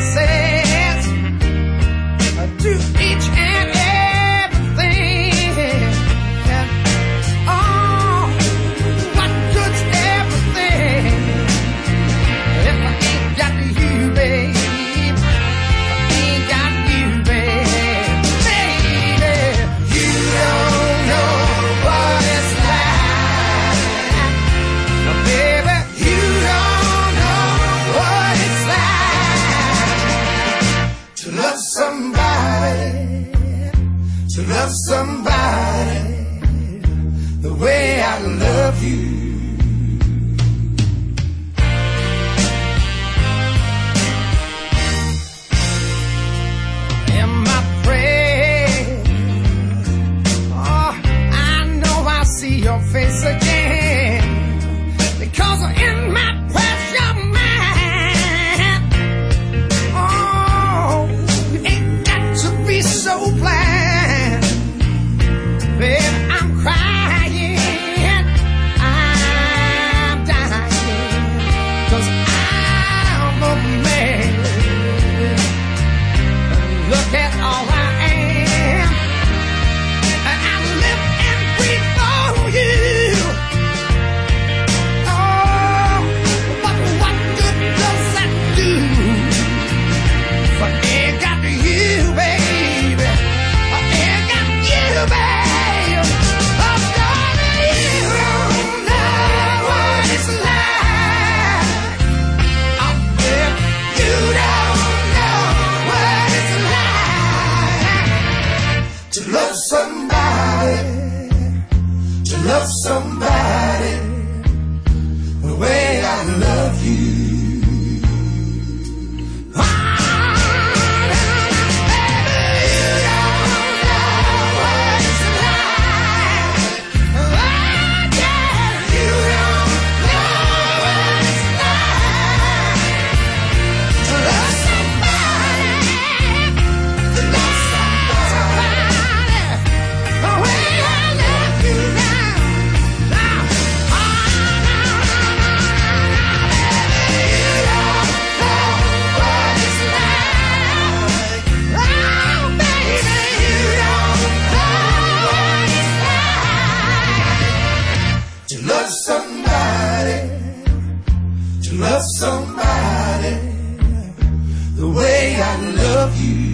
says do each and everything. Oh, what good's everything if I ain't got you, babe? I ain't got you, babe. Baby, you don't know what it's like. Baby, you don't know what it's like to love somebody, to love somebody the way I love you. Am I praying? Oh, I know I'll see your face again, because in my precious mind, oh, you ain't got to be so blind. Babe, I'm crying, I'm dying, 'cause I'm a man. Look at all I am, and I live and breathe for you. Oh, but what good does that do if I ain't got you, baby? I ain't got you, babe. Oh, darling, you don't know what it's like. Oh, babe, you don't know what it's like to love somebody, to love somebody the way I love you. Ah, baby, you don't know what it's like. Oh, yeah, you don't know what it's like to love somebody, to love somebody the way I love you now. Now, baby, you don't know what it's like. Oh, baby, you don't know what it's like to love somebody, to love somebody the way I love you.